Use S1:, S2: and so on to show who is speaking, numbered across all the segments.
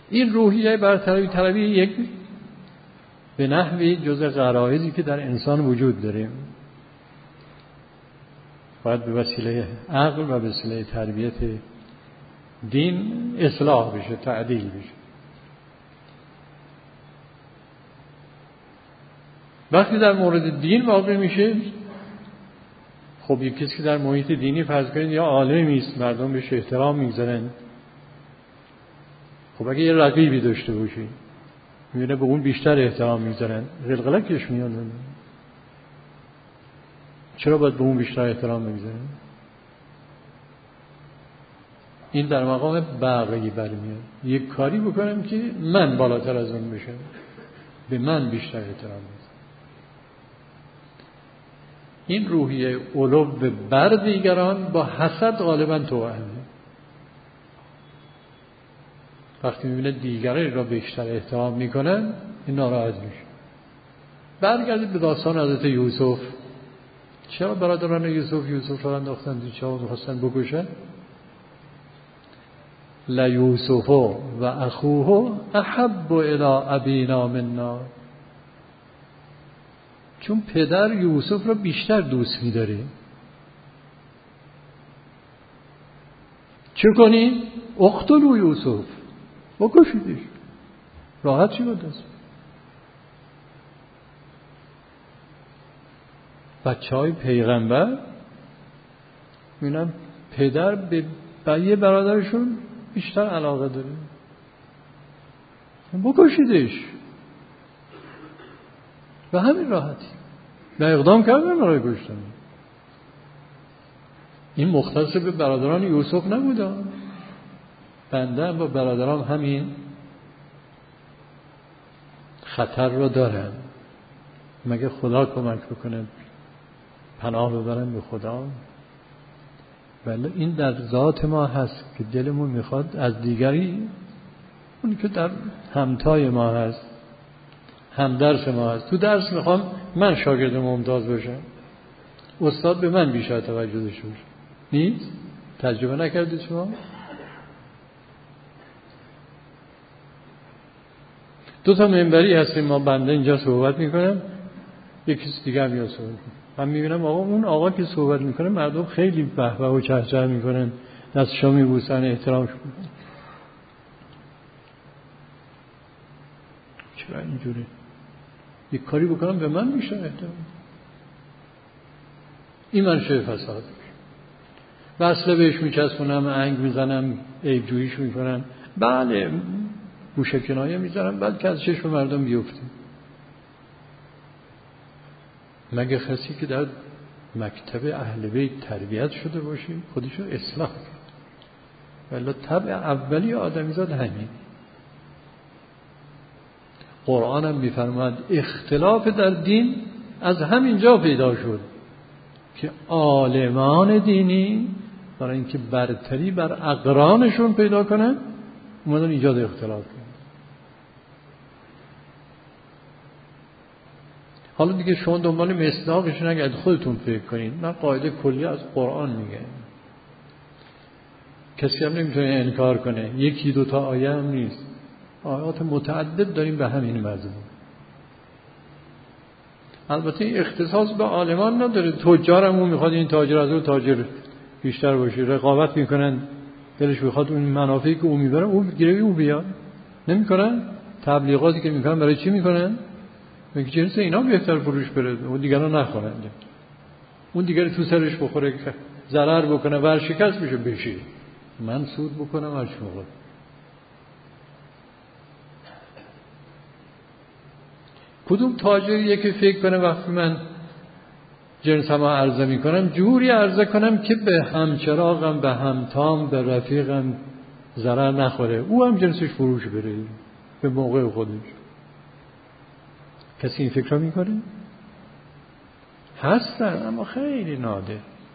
S1: این روحیه برتری طلبی یک به نحوی جزء غرایزی که در انسان وجود داریم، باید به وسیله عقل و به وسیله تربیت دین اصلاح بشه، تعدیل بشه. وقتی در مورد دین واقع میشه، خب یک کسی که در محیط دینی فرض کنید یا عالمی است، مردم بهش احترام میگذارن، خب اگه یه رقیبی داشته باشی میبینه به اون بیشتر احترام میگذارن، قلقلکش میاد. چرا باید به اون بیشتر احترام میگذارن؟ این در مقام بقیه برمیاد. یک کاری بکنم که من بالاتر از اون بشم، به من بیشتر احترام میگذارن. این روحیه علو بر دیگران با حسد غالبا توأمه. وقتی میبینه دیگران را بیشتر احترام میکنن این ناراحت میشه. برگردید به داستان حضرت یوسف. چرا برادران یوسف را انداختن تو چاه میخواستن بکشن؟ لیوسف و اخوه احب الی ابینا منا. چون پدر یوسف را بیشتر دوست می‌داره. چه کنی؟ اقتلوا یوسف، بکشیدش. راحت چی بود است؟ بچه‌های پیغمبر می‌بینن پدر به یه برادرشون بیشتر علاقه داره، بکشیدش. و همین راحتی و اقدام کردن برای کشتن. این مختص به برادران یوسف نبوده. بنده با برادران همین خطر رو دارن، مگه خدا کمک بکنه پناه ببرن به خدا. ولی این در ذات ما هست که دلمون میخواد از دیگری، اونی که در همتای ما هست، هم درس ما هست، تو درس میخوام من شاگرد ممتاز باشم، استاد به من بیشتر توجه داشته باشه. نیست؟ تجربه نکردید شما؟ دو تا منبری هستیم ما، بنده اینجا صحبت میکنم، یک کسی دیگه میاد صحبت میکنه. من میبینم اون آقا که صحبت میکنه مردم خیلی به به و چهچه میکنن، دستشو میبوسن، احترامش میکنن. چرا اینجوری؟ یک کاری بکنم به من بیشتر احترام. این منشه فساد. وصله بهش میچسبونم، انگ میزنم، عیب جوییش میکنم، بله گوشه کنایه میذارم، بلکه از چشم مردم بیفته. مگه کسی که در مکتب اهل بیت تربیت شده باشه خودشو اصلاح کرد؟ ولی طبع اولی آدمیزاد همین. قرآن هم میفرماید اختلاف در دین از همینجا پیدا شد که عالمان دینی برای اینکه برتری بر اقرانشون پیدا کنن اومدن ایجاد اختلاف کنن. حالا دیگه شما دنبال مصداقش نگردید، خودتون فکر کنید. من قاعده کلی از قرآن میگم، کسی هم نمیتونه انکار کنه. یکی دو تا آیه هم نیست، آیات متعدد داریم به همین مضمون. البته این اختصاص به عالمان نداره. تجارم اون میخواد این تاجر از اون تاجر بیشتر باشه، رقابت میکنن، دلش میخواد اون منافعی که اون میبره اون گیره او بیاد. نمیکنن؟ تبلیغاتی که میکنن برای چی میکنن؟ میگه جنس اینا بهتر فروش بره، اون دیگران نخورن، اون دیگر تو سرش بخوره، ضرر بکنه، ورشکست بشه، من سود بکنم هر چی موقع. کدوم تاجریه که فکر کنه وقتی من جنسم رو عرضه میکنم جوری عرضه کنم که به همچراغم، به همتام، به رفیقم ضرر نخوره، او هم جنسش فروش بره به موقع خودش؟ کسی این فکر رو میکنه؟ هستن اما خیلی نادر.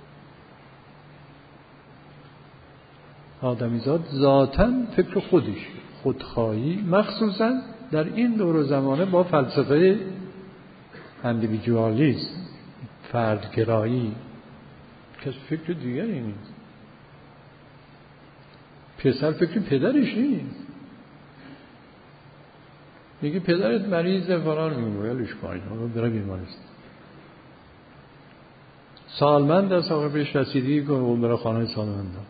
S1: آدمیزاد ذاتاً فکر خودش، خودخواهی، مخصوصاً در این دور و زمانه با فلسفه اندیویدوالیسم، فردگرایی، کس فکر دیگری نیست. پسر فکر پدرش نیست، میگه پدرت مریضه فلان، میگه ولش کن بره بیمارستان. سالمند است آقا بهش رسیدگی کنه و بره خانه سالمندان.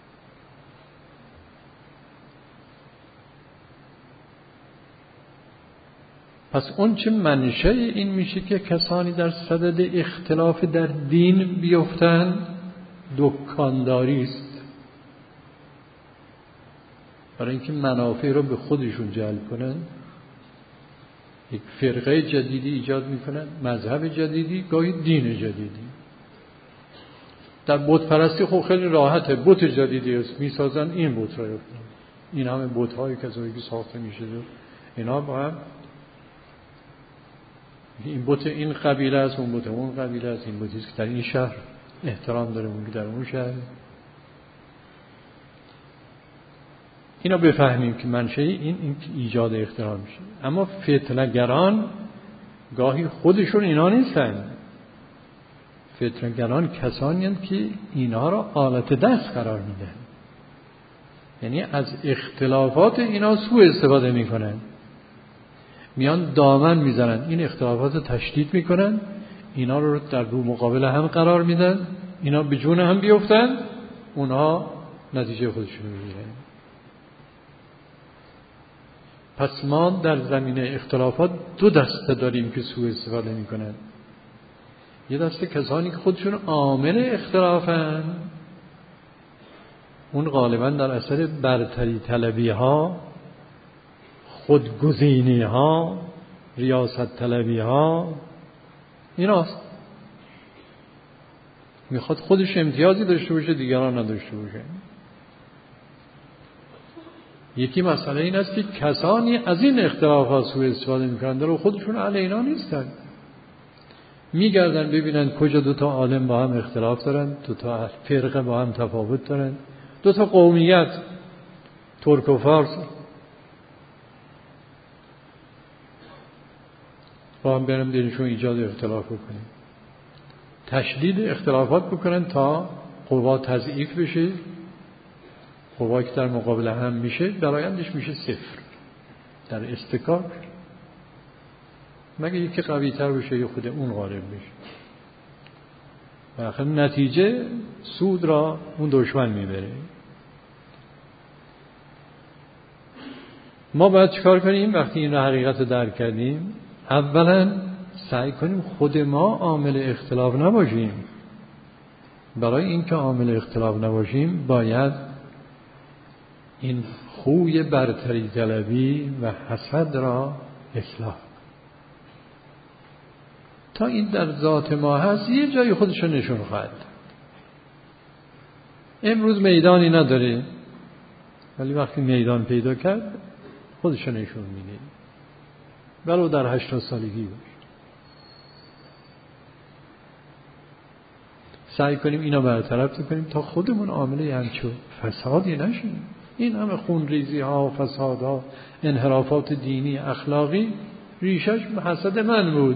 S1: پس اون چه منشأ این میشه که کسانی در صدد اختلاف در دین بیفتند دکانداری است، برای اینکه منافع رو به خودشون جلب کنن. یک فرقه جدیدی ایجاد میکنن، مذهب جدیدی، گاهی دین جدیدی. در بت پرستی خب خیلی راحته، بت جدیدی است میسازن، این بت رو این همه بت هایی که ساخته میشه اینا با هم، این بت این قبیله است، اون بت اون قبیله است، این بتی است که در این شهر احترام داره، اون که در اون شهر. اینا بفهمیم که منشأ این ایجاد اختلاف میشه. اما فتنه‌گران گاهی خودشون اینا نیستن. فتنه‌گران کسانی هستند که اینا را آلت دست قرار میدن، یعنی از اختلافات اینا سوء استفاده میکنن، میان دامن میزنن، این اختلافات رو تشدید میکنن، اینا رو در رو مقابل هم قرار میدن، اینا به جون هم بیفتن، اونها نتیجه خودشون میگیرن. پس ما در زمینه اختلافات دو دسته داریم که سوء استفاده میکنن. یه دسته کسانی که خودشون عامل اختلافن، اون غالبا در اثر برتری طلبی ها، خودگزینی ها، ریاست طلبی ها، ایناست. میخواد خودش امتیازی داشته باشه دیگران نداشته باشه. یکی مسئله این است که کسانی از این اختلافات سوء استفاده میکنن، در خودشون اهل اینا نیستن، میگردن ببینن کجا دوتا عالم با هم اختلاف دارن، دوتا فرقه با هم تفاوت دارن، دوتا قومیت ترک و فارس با هم برن دلشون ایجاد اختلاف بکنن، تشدید اختلافات بکنن تا قوا تضعیف بشه. قوایی که در مقابل هم میشه درآیندش میشه صفر در استکاک، مگه یکی قوی تر بشه یا خود اون غالب بشه. و آخر نتیجه سود را اون دشمن میبره. ما باید چیکار کنیم وقتی این حقیقت رو درک کردیم؟ اولا سعی کنیم خود ما عامل اختلاف نباشیم. برای اینکه عامل اختلاف نباشیم باید این خوی برتری طلبی و حسد را اصلاح. تا این در ذات ما هست یه جای خودش نشون خواهد. امروز میدانی نداره، ولی وقتی میدان پیدا کرد خودش نشون میده، ولو در 80 سالگی باشه. سعی کنیم اینا برطرف کنیم تا خودمون عامل همچو فسادی نشیم. این همه خونریزی ها، فساد ها، انحرافات دینی، اخلاقی ریشش حسد من بود.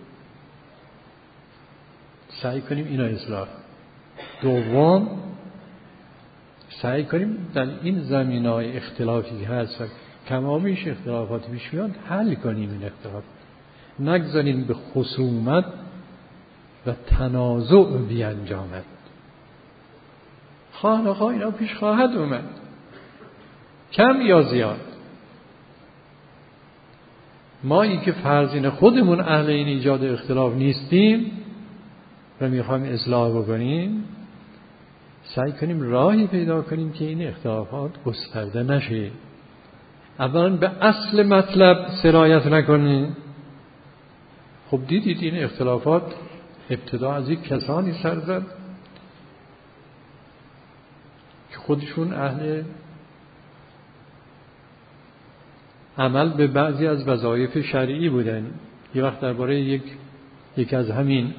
S1: سعی کنیم اینا اصلاح. دوم سعی کنیم در این زمینه‌های اختلافی هست و کمابیش اختلافات پیش میاد حل کنیم این اختلاف، نگذاریم به خصومت و تنازع بیانجامد. خواه اینا پیش خواهد اومد، کم یا زیاد. ما این که فرضین خودمون اهل این ایجاد اختلاف نیستیم و میخوایم اصلاح بکنیم، سعی کنیم راهی پیدا کنیم که این اختلافات گسترده نشه. اولا به اصل مطلب سرایت نکنیم. خب دیدید این اختلافات ابتدا از یک کسانی سر زد که خودشون اهل عمل به بعضی از وظایف شرعی بودن. یه وقت درباره یک از همین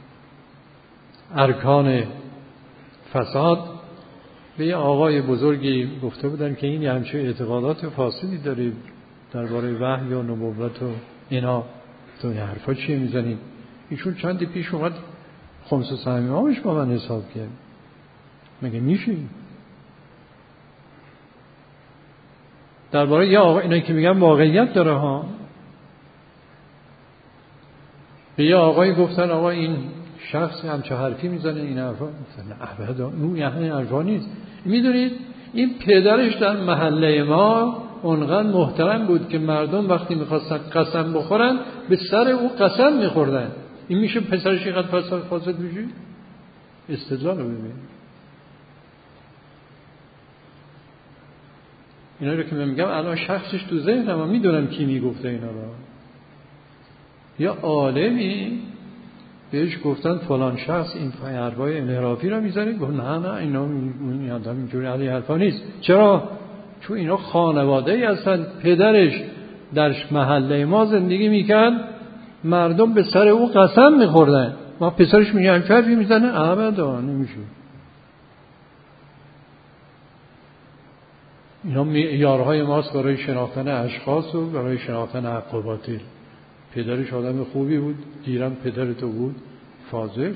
S1: ارکان فساد به یه آقای بزرگی گفته بودن که این همچه اعتقادات فاسدی داره درباره وحی و نبوت و اینا، تو این حرفا چیه میزنید؟ ایشون چندی پیش اومد خمس و سهمیه‌اش با من حساب کرد. مگه میشه؟ درباره یه آقا، اینا که میگم واقعیت داره ها، یه آقایی گفتن آقا این شخص همچه حرفی میزنه این حرفا، مثلا ابدا اون یعنی حرفا نیست. میدونید این پدرش در محله ما اونقدر محترم بود که مردم وقتی میخواستن قسم بخورن به سر او قسم میخوردن. این میشه پسرش اینقدر فاسد میشه؟ استدلال رو ببین. اینا رو که من میگم الان شخصش تو ذهنم، میدونم کی میگفته اینا رو. یا عالمی بهش گفتن فلان شخص این حرفای انحرافی رو میزنه، گفت نه اینا این آدم اینجوری علی حرفا نیست. چرا؟ چون اینا خانواده ای هستن، پدرش در محله ما زندگی میکرد، مردم به سر او قسم میخوردن، ما پسرش میگه همچه حرفی میزنه؟ ابدا نمیشه. اینا معیارهای ماست برای شناختن اشخاص و برای شناختن حق و باطل. پدرش آدم خوبی بود، گیرم پدر تو بود فاضل.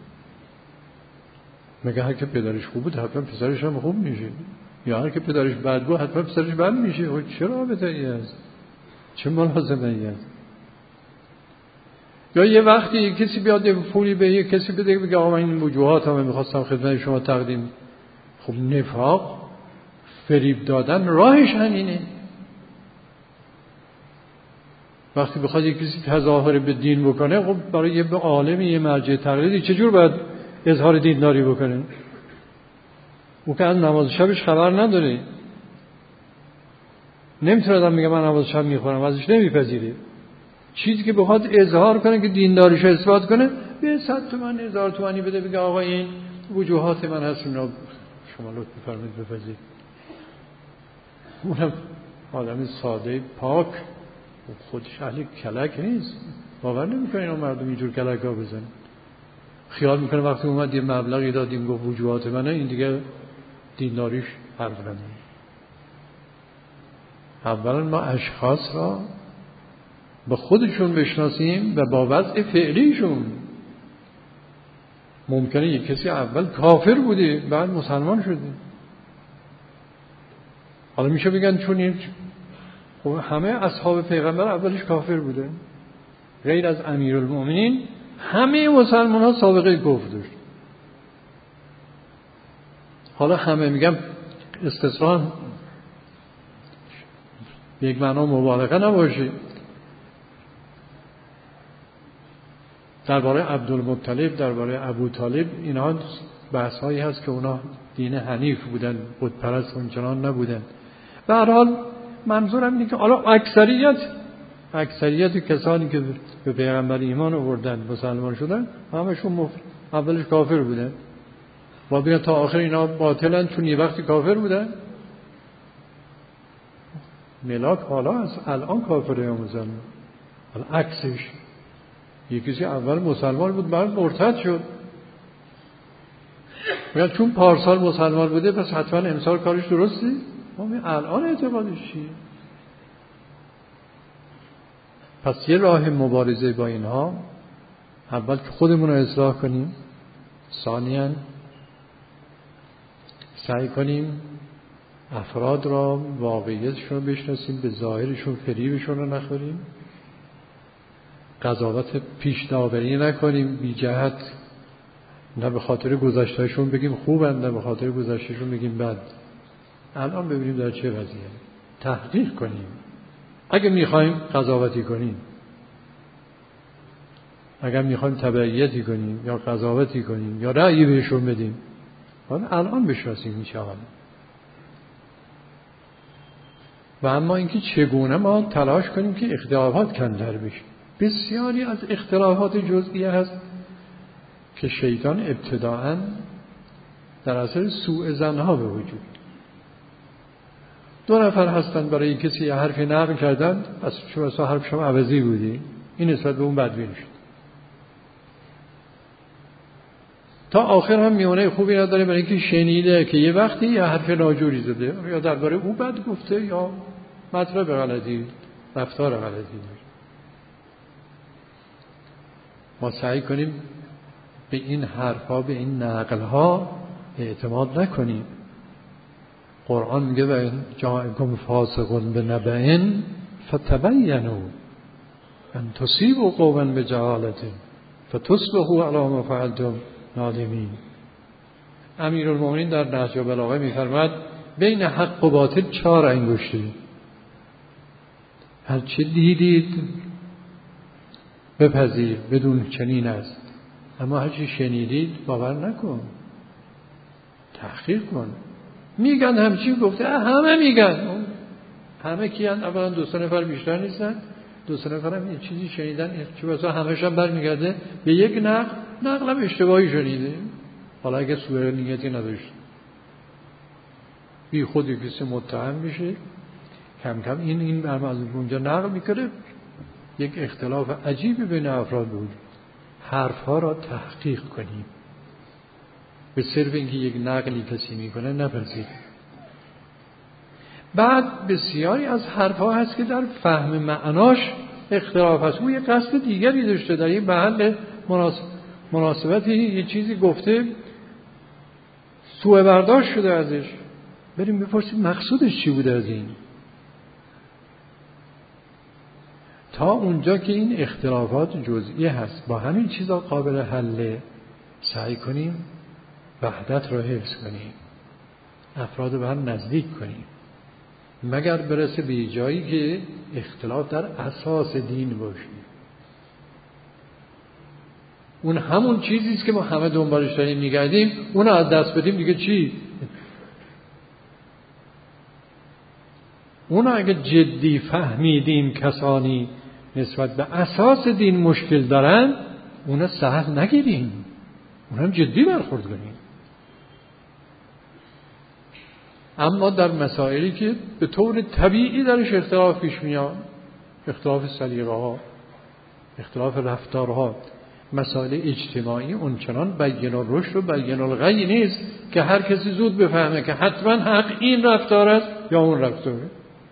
S1: مگه هر که پدرش خوب بود حتما پسرش هم خوب میشه؟ یا هر که پدرش بد بود حتما پسرش بد میشه؟ و چه رابطه ای است؟ چه ملازمه ای است؟ یا یه وقتی کسی بیاد پولی به یه کسی بده بگه آقا این وجوهات هم میخواستم خدمت شما تقدیم. خب نفاق، فریب دادن راهش همینه. وقتی بخواد یک کسی تظاهر به دین بکنه، خب برای یه عالمی یه مرجع تقلیدی چجور باید اظهار دینداری بکنه؟ او که از نماز شبش خبر نداره، نمیتونه آدم میگه من نماز شب میخورم، ازش نمیپذیره. چیزی که بخواد اظهار کنه که دینداریشو اثبات کنه، به 100 تومن 1000 تومانی بده، بگه آقا این وجوهات من هست، اینا شما لطف بفرمایید بپذیرید. اونم آدم ساده پاک، خودش اهل کلک نیست، باور نمیکنه اینا مردم اینجور کلک ها بزنن. خیال میکنه وقتی اومد یه مبلغی دادیم گفت وجوهات منه، این دیگه دینداریش حرف نداره. اولا ما اشخاص را با خودشون بشناسیم و با وضع فعلیشون. ممکنه یک کسی اول کافر بوده بعد مسلمان شده. حالا میشه بگن چون این خب همه اصحاب پیغمبر اولش کافر بوده، غیر از امیرالمومنین همه مسلمان ها سابقه کفر داشت. حالا همه میگم استثناء یک معنا مبالغه نباشه. درباره عبدالمطلب، درباره ابوطالب، اینا بحث هایی هست که اونا دین حنیف بودن، بت پرست اونچنان نبودن. به هر حال منظورم اینه که حالا اکثریت کسانی که به پیغمبر ایمان آوردن مسلمان شدن همشون اولش کافر بودن و بگن تا آخر اینا باطلن چون یه وقتی کافر بودن. ملاک حالا از الان کافره یا مسلمان. حالا عکسش یکیسی اول مسلمان بود بعد مرتد شد، میگن چون پارسال مسلمان بوده پس حتما امسال کارش درستی؟ الان اعتقادش چیه؟ پس یه راه مبارزه با اینها اول که خودمون رو اصلاح کنیم، ثانیاً سعی کنیم افراد را واقعیتشون رو بشناسیم، به ظاهرشون فریبشون رو نخوریم، قضاوت پیش داوری نکنیم بی جهت، نه به خاطر گذشتهشون بگیم خوبن نه به خاطر گذشتهشون بگیم بد. الان ببینیم در چه وضعیه، تحقیق کنیم اگه میخوایم قضاوتی کنیم، اگر میخوایم تبعیتی کنیم یا قضاوتی کنیم یا رأیی بهشون بدیم، الان بشناسیم میشود. و اما اینکه چگونه ما تلاش کنیم که اختلافات کمتر بشه. بسیاری از اختلافات جزئی هست که شیطان ابتداءً در اثر سوء ظنها به وجود. دو نفر هستن برای کسی یه حرفی نقل کردن، پس شما اصلا حرف شما عوضی بودی، این نسبت به اون بدبین شد. تا آخر هم میونه خوبی نداره برای اینکه شنیده که یه وقتی یه حرف ناجوری زده یا درباره او بد گفته یا مطلب غلطی، رفتار غلطی داره. ما سعی کنیم به این حرفا، به این نقلها اعتماد نکنیم. قرآن میگه و جاءکم فاسق بنبأ فتبینوا، ان تصیبوا قوما بجهالة فتصبحوا علی ما فعلتم نادمین. امیرالمومنین در نهج البلاغه می‌فرماید بین حق و باطل 4 انگشته. هر چه دیدید بپذیر بدون چنین است، اما هر چه شنیدید باور نکن، تحقیق کن. میگن همچین گفته، همه میگن. همه کیان؟ اولا 2 نفر بیشتر نیستن، 2 نفر هم یه چیزی شنیدن، چه بسا همه‌ش هم برمیگرده به یک نقل هم اشتباهی شنیده، حالا اگه سوء نیتی نداشت بی خودی کسی متهم میشه، کم کم این برمز اونجا نقل میکنه. یک اختلاف عجیبی بین افراد بود. حرفها را تحقیق کنیم، به صرف اینکه یک نقلی کسی میکنه نپذیر. بعد بسیاری از حرفها هست که در فهم معناش اختلاف هست، او یه قصد دیگری داشته، در یه محل مناسبتی یه چیزی گفته سوء برداشت شده ازش. بریم بپرسیم مقصودش چی بوده از این. تا اونجا که این اختلافات جزئی هست با همین چیزا قابل حله، سعی کنیم وحدت را حفظ کنیم، افراد رو به هم نزدیک کنیم، مگر برسه به جایی که اختلاف در اساس دین باشه. اون همون چیزیست که ما همه دنبالش داریم میگردیم، اون از دست بدیم دیگه چی؟ اون اگه جدی فهمیدیم کسانی نسبت به اساس دین مشکل دارن، اونا سهل نگیریم، اونا هم جدی برخورد کنیم. اما در مسائلی که به طور طبیعی درش اختلاف پیش میاد، اختلاف سلیقه ها، اختلاف رفتارها، مسائل اجتماعی، اونچنان بین الرشد و بین الغی نیست که هر کسی زود بفهمه که حتما حق این رفتار است یا اون رفتاره.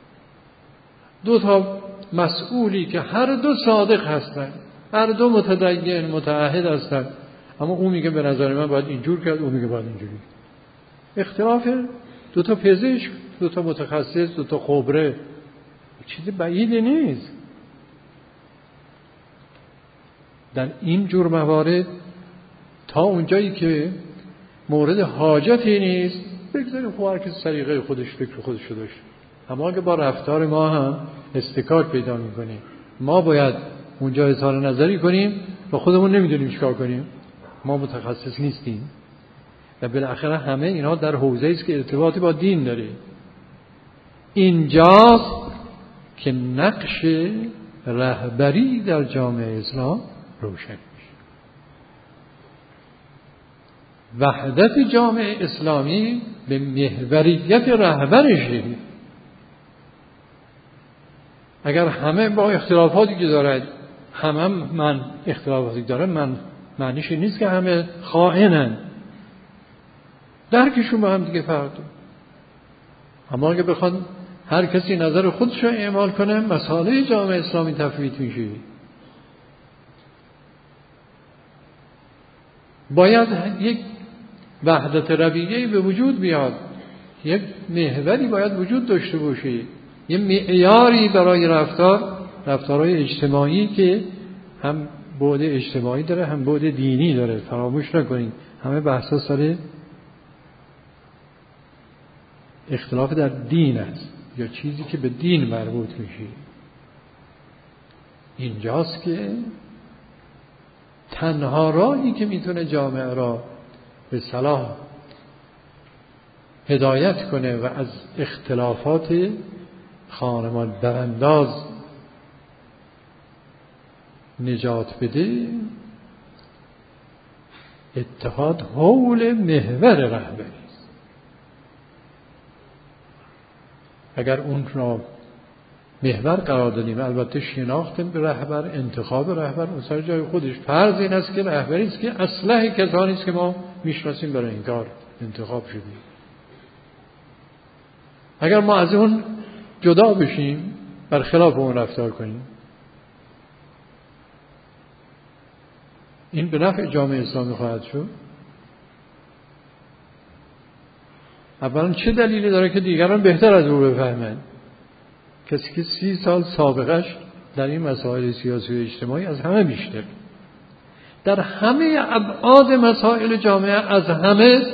S1: 2 مسئولی که هر 2 صادق هستند، هر 2 متدین متعهد هستند، اما اون میگه به نظر من باید اینجور کرد، اون میگه باید اینجوری. اختلاف 2 پزشک، 2 متخصص، 2 خبره، چیزی بعیدی نیست. در این جور موارد تا اونجایی که مورد حاجتی نیست بگذاریم خب هر کسی سلیقه خودش، فکر خودش رو داشته. اما اگه با رفتار ما هم استکاک پیدا میکنیم، ما باید اونجا اظهار نظری کنیم و خودمون نمیدونیم چیکار کنیم، ما متخصص نیستیم. و بالاخره همه اینا در حوزه‌ای است که ارتباطی با دین داره. اینجاست که نقش رهبری در جامعه اسلام روشن میشه. وحدت جامعه اسلامی به محوریت رهبرشه. اگر همه با اختلافاتی که دارد، من اختلافاتی دارم، من معنیش نیست که همه خائنن، درکشون با هم دیگه فرق داره. اما اگه بخواد هر کسی نظر خودش رو اعمال کنه، مسائل جامعه اسلامی تفویت میشه. باید یک وحدت رویه‌ای به وجود بیاد، یک محوری باید وجود داشته باشه، یه معیاری برای رفتارهای اجتماعی که هم بعد اجتماعی داره هم بعد دینی داره. فراموش نکنید همه بحثا سر اختلاف در دین است یا چیزی که به دین مربوط میشه. اینجاست که تنها راهی که میتونه جامعه را به صلاح هدایت کنه و از اختلافات خانمان برانداز نجات بده، اتحاد حول محور رهبری است. اگر اون را محور قرار دادیم، البته شناخت رهبر، انتخاب رهبر اون سر جای خودش، فرض این است که رهبری است که اصلح کسانی است که ما میشناسیم برای این کار انتخاب شدیم. اگر ما از اون جدا بشیم، برخلاف اون رفتار کنیم، این به نفع جامعه اسلامی خواهد شد. اولا چه دلیلی داره که دیگران بهتر از او بفهمند؟ کسی که 30 سال سابقش در این مسائل سیاسی و اجتماعی از همه بیشتر، در همه ابعاد مسائل جامعه از همه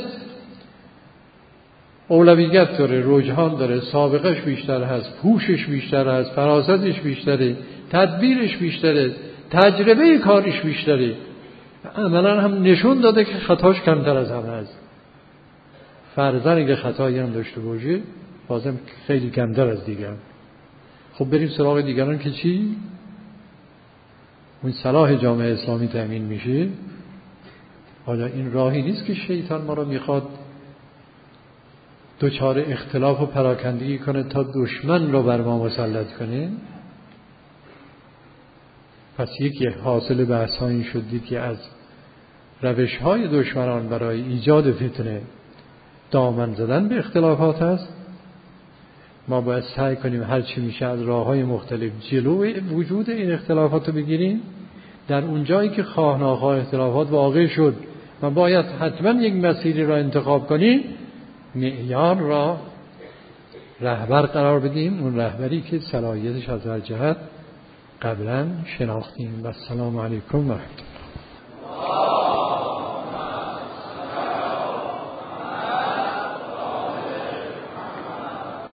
S1: اولویت داره، رجحان داره، سابقش بیشتر هست، پوشش بیشتر هست، فراستش بیشتره، تدبیرش بیشتره، تجربه کارش بیشتره. عملا هم نشون داده که خطاش کمتر از همه است. فرضاً اگه خطایی هم داشته باشه بازم خیلی کمتر از دیگران. خب بریم سراغ دیگران که چی؟ اون صلاح جامعه اسلامی تأمین میشه. حالا این راهی نیست که شیطان ما رو میخواد دچار اختلاف و پراکندگی کنه تا دشمن رو بر ما مسلط کنه. پس یکی حاصل بحث ها این شدید که از روش های دشمنان برای ایجاد فتنه دامن زدن به اختلافات هست. ما باید سعی کنیم هر چی میشه از راه های مختلف جلو وجود این اختلافات رو بگیریم. در اون جایی که خواه ناخواه اختلافات واقع شد ما باید حتما یک مسیری را انتخاب کنیم، معیار را رهبر قرار بدیم، اون رهبری که صلاحیتش از هر جهت قبلا شناختیم. و السلام علیکم و رحمت الله.